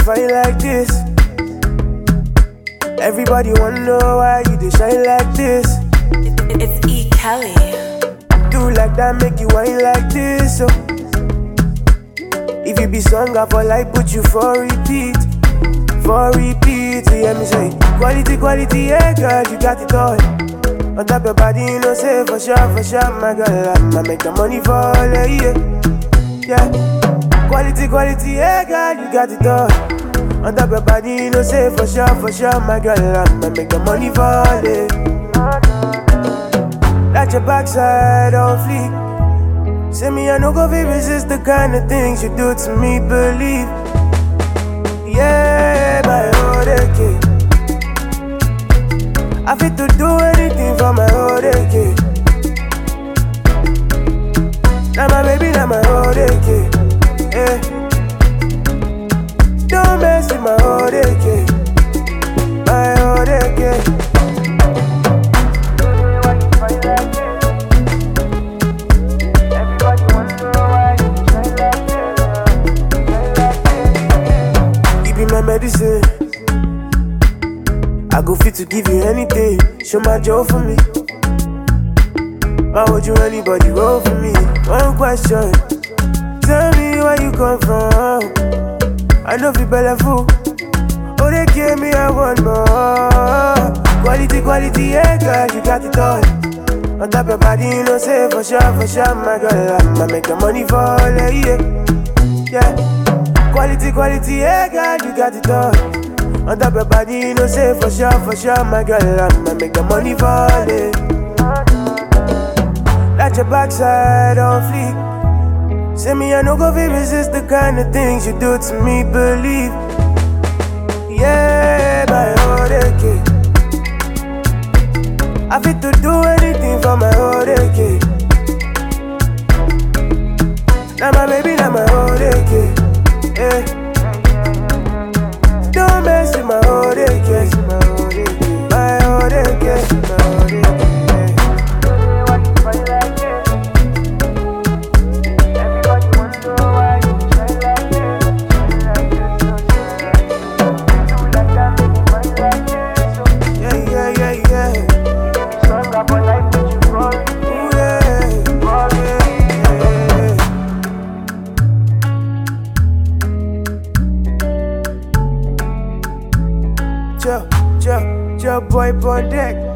fight like this? Everybody wanna know why you dey shine like this. It's E. Kelly. Do like that, make you whine like this. Oh. If you be sung up for life, put you for repeat. For repeat, you hear me say quality, quality, yeah girl, you got it all. On top your body, you know say for sure, my girl, I'ma make the money fall, yeah. Yeah, quality, quality, yeah girl, you got it all. On top your body, you know say for sure, my girl, I'ma make the money fall, yeah. That your backside on fleek. Say me, I no go fit resist the kind of things you do to me, believe. Yeah, my old kid. I fit to do anything for my old kid. Now my baby, now my old kid. Yeah. Don't mess with my old kid. My old kid. Medicine. I go fit to give you anything. Show my joy for me. Why would you anybody roll for me? One question. Tell me where you come from. I know you better fool. Oh, they gave me a one more. Quality, quality, yeah, girl, you got it all. On top your body, you know, say for sure, my girl, I'ma make the money fall, yeah. Yeah. Quality, quality, yeah, girl, you got it all. On top your body, you know, say for sure, my girl, I'ma make the money fall, yeah. That your backside on fleek. Say me, I no go fit resist the kind of things you do to me, believe. Yeah, my old kid. I fit to do anything for my old kid. Now my baby, now my old kid. Yeah. Don't mess with my old kid. My old kid. My old kid. Boy on deck.